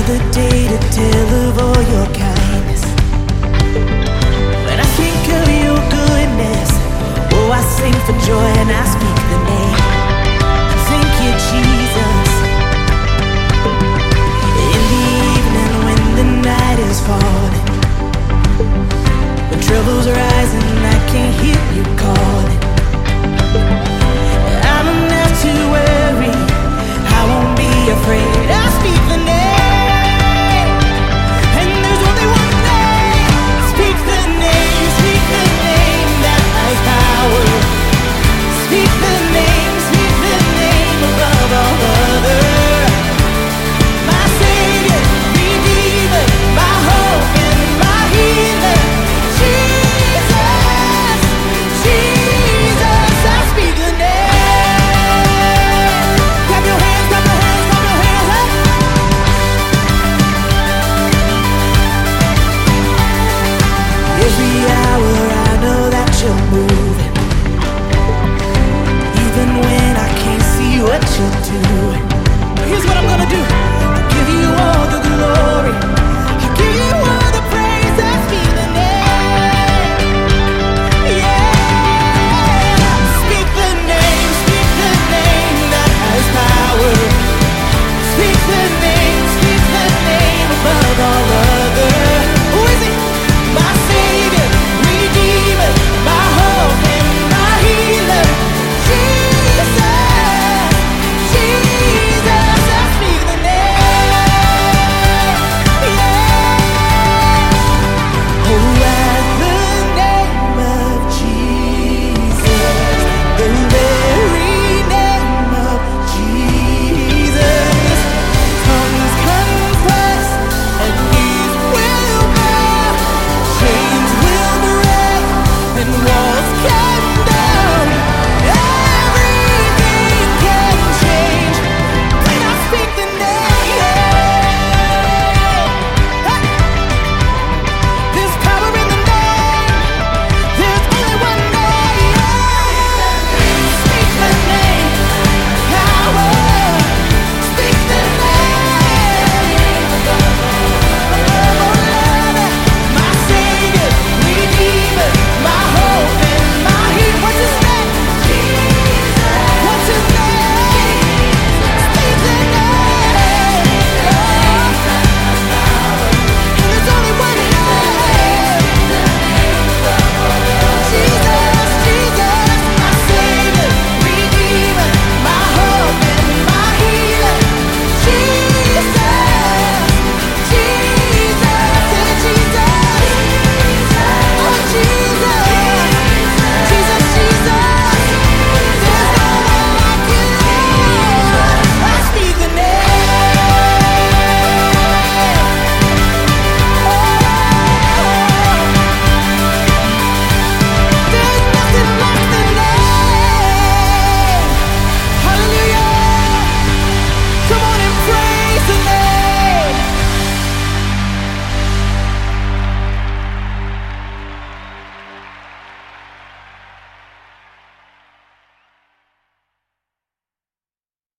another day to tell of all your kindness. When I think of your goodness, oh, I sing for joy and I speak the name. Thank you, Jesus. In the evening when the night is falling, when trouble's rising, I can hear you calling. I don't have to worry, I won't be afraid. I speak the name, and there's only one name. Speak the name that has power. Speak the name above all other. My Savior, Redeemer, my hope and my healer. Jesus, Jesus, I speak the name. Clap your hands, clap your hands, clap your hands up. Every hour I know that you're moving, even when I can't see what you're doing.